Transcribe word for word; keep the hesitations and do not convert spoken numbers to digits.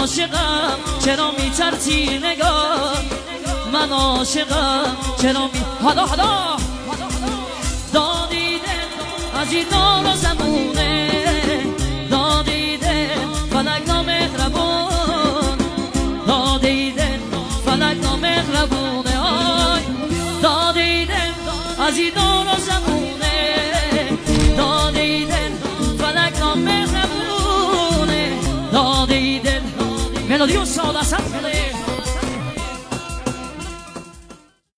عاشقم چرا میترسی نگاه من عاشقم چرا می حالا حالا دادیده از این دار زمونه دادیده فلک نامهربون دادیده فلک نامهربونه آی دادیده از این دار زمونه دادیده فلک نامهربونه دادیده ملودی و ساده است